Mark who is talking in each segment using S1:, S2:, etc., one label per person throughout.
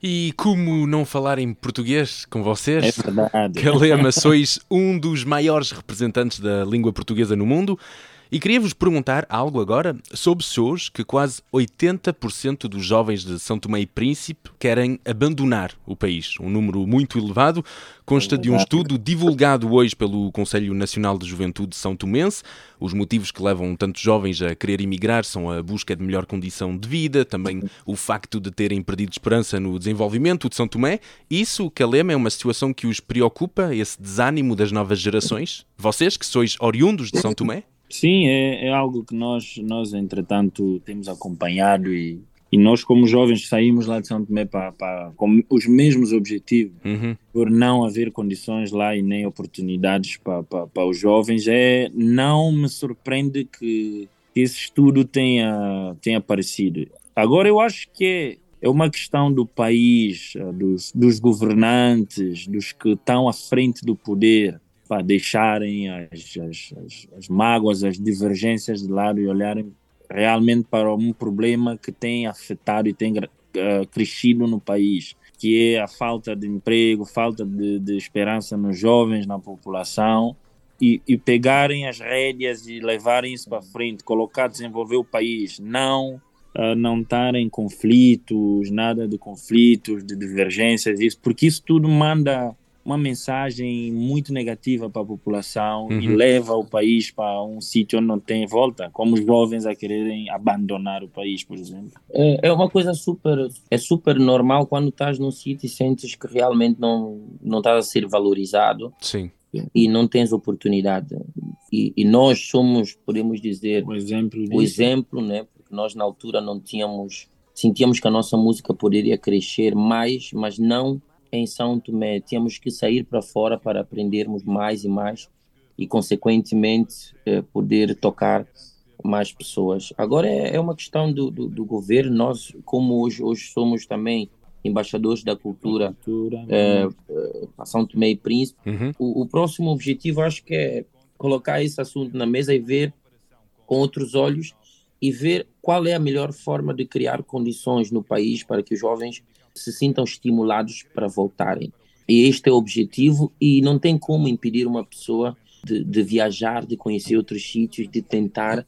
S1: E como não falar em português com
S2: É
S1: vocês?
S2: verdade.
S1: Calema, sois um dos maiores representantes da língua portuguesa no mundo e queria-vos perguntar algo agora. Soube-se hoje que quase 80% dos jovens de São Tomé e Príncipe querem abandonar o país. Um número muito elevado,
S2: É
S1: consta de um
S2: verdade.
S1: estudo divulgado hoje pelo Conselho Nacional de Juventude São Tomense. Os motivos que levam tantos jovens a querer emigrar são a busca de melhor condição de vida, também o facto de terem perdido esperança no desenvolvimento de São Tomé. Isso, Calema, é uma situação que os preocupa, esse desânimo das novas gerações? Vocês, que sois oriundos de São Tomé?
S2: Sim, é algo que nós, entretanto, temos acompanhado e nós, como jovens, saímos lá de São Tomé com os mesmos objetivos.
S1: Uhum.
S2: Por não haver condições lá e nem oportunidades para os jovens, não me surpreende que esse estudo tenha aparecido. Agora, eu acho que é uma questão do país, dos governantes, dos que estão à frente do poder, para deixarem as mágoas, as divergências de lado e olharem realmente para um problema que tem afetado e tem crescido no país, que é a falta de emprego, falta de esperança nos jovens, na população, e pegarem as rédeas e levarem isso para frente, colocar, desenvolver o país, não estar em conflitos, nada de conflitos, de divergências, isso, porque isso tudo manda uma mensagem muito negativa para a população e
S1: Uhum.
S2: leva o país para um sítio onde não tem volta, como os jovens a quererem abandonar o país, por exemplo.
S3: É uma coisa super normal quando estás num sítio e sentes que realmente não estás a ser valorizado
S1: Sim.
S3: e não tens oportunidade. E nós somos, podemos dizer,
S2: O exemplo
S3: o
S2: disso.
S3: exemplo, né? Porque nós na altura não tínhamos, sentíamos que a nossa música poderia crescer mais, mas não em São Tomé. Tínhamos que sair para fora para aprendermos mais e mais e, consequentemente, poder tocar mais pessoas. Agora é uma questão do governo. Nós, como hoje somos também embaixadores da cultura,
S2: Cultura,
S3: para São Tomé e Príncipe,
S1: Uhum.
S3: o próximo objetivo acho que é colocar esse assunto na mesa e ver com outros olhos e ver qual é a melhor forma de criar condições no país para que os jovens se sintam estimulados para voltarem. E este é o objetivo e não tem como impedir uma pessoa de viajar, de conhecer outros sítios, de tentar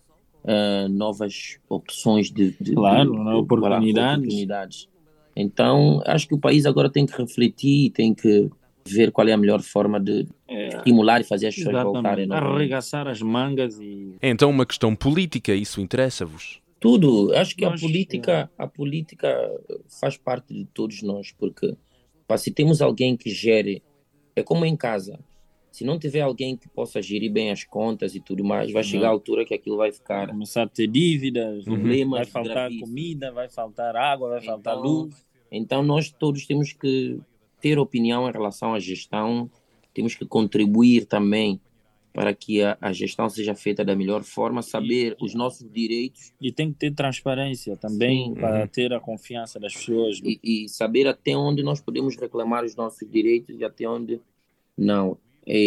S3: novas opções
S2: claro,
S3: voilà, oportunidades. Então, acho que o país agora tem que refletir, tem que ver qual é a melhor forma de estimular e fazer as pessoas voltarem.
S2: Arregaçar as mangas e
S1: É então uma questão política, isso interessa-vos?
S3: Tudo. Acho que
S2: Nós,
S3: a política faz parte de todos nós, porque se temos alguém que gere, é como em casa. Se não tiver alguém que possa gerir bem as contas e tudo mais, vai chegar a altura que aquilo vai
S2: vai
S3: ficar
S2: começar a ter dívidas,
S3: problemas
S2: vai faltar
S3: gravíssimos.
S2: comida, vai faltar água, vai faltar luz.
S3: Então nós todos temos que ter opinião em relação à gestão, temos que contribuir também para que a gestão seja feita da melhor forma, saber os nossos direitos
S2: E tem que ter transparência também
S3: Sim.
S2: para ter a confiança das pessoas.
S3: e saber até onde nós podemos reclamar os nossos direitos e até onde não.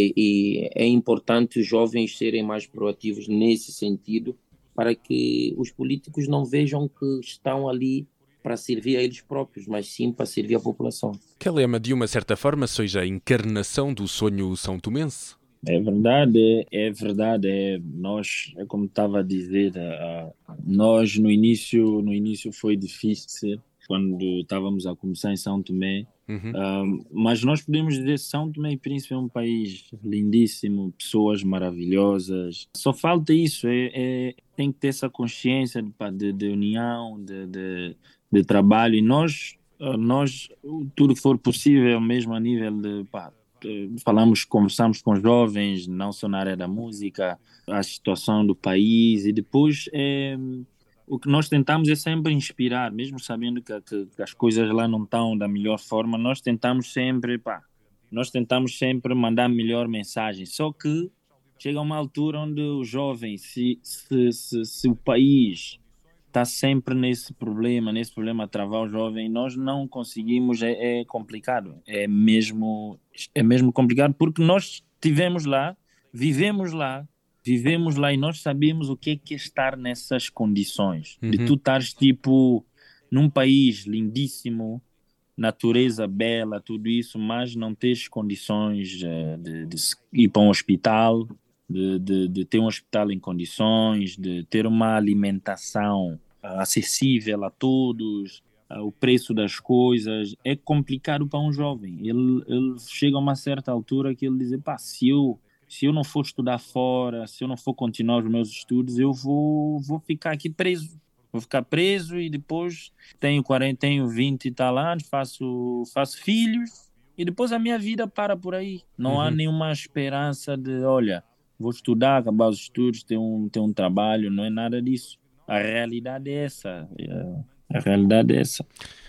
S3: E é importante os jovens serem mais proativos nesse sentido, para que os políticos não vejam que estão ali para servir a eles próprios, mas sim para servir a população.
S1: Calema, de uma certa forma, sois a encarnação do sonho são tomense?
S2: É verdade, é verdade. Nós, é como estava a dizer, nós no início foi difícil quando estávamos a começar em São Tomé.
S1: Uhum.
S2: Mas nós podemos dizer que São Tomé e Príncipe é um país lindíssimo, pessoas maravilhosas. Só falta isso, tem que ter essa consciência de união, de trabalho. E nós, tudo que for possível, mesmo a nível de conversamos com jovens, não só na área da música, a situação do país, e depois o que nós tentamos é sempre inspirar, mesmo sabendo que as coisas lá não estão da melhor forma, nós tentamos sempre mandar a melhor mensagem. Só que chega uma altura onde o jovem, se o país está sempre nesse problema a travar o jovem, nós não conseguimos, é complicado, é mesmo complicado, porque nós estivemos lá, vivemos lá, e nós sabemos o que é estar nessas condições, de
S1: Uhum.
S2: tu estares tipo num país lindíssimo, natureza bela, tudo isso, mas não tens condições de ir para um hospital, de ter um hospital em condições, de ter uma alimentação acessível a todos, o preço das coisas, é complicado para um jovem. Ele chega a uma certa altura que ele diz, pá, se eu não for estudar fora, se eu não for continuar os meus estudos, eu vou ficar aqui preso. Vou ficar preso e depois tenho 40, tenho 20 e tal anos, faço filhos e depois a minha vida para por aí. Não há
S1: Uhum.
S2: nenhuma esperança de, olha, vou estudar, acabar os estudos, ter um trabalho, não é nada disso. A realidade é essa. A realidade é essa.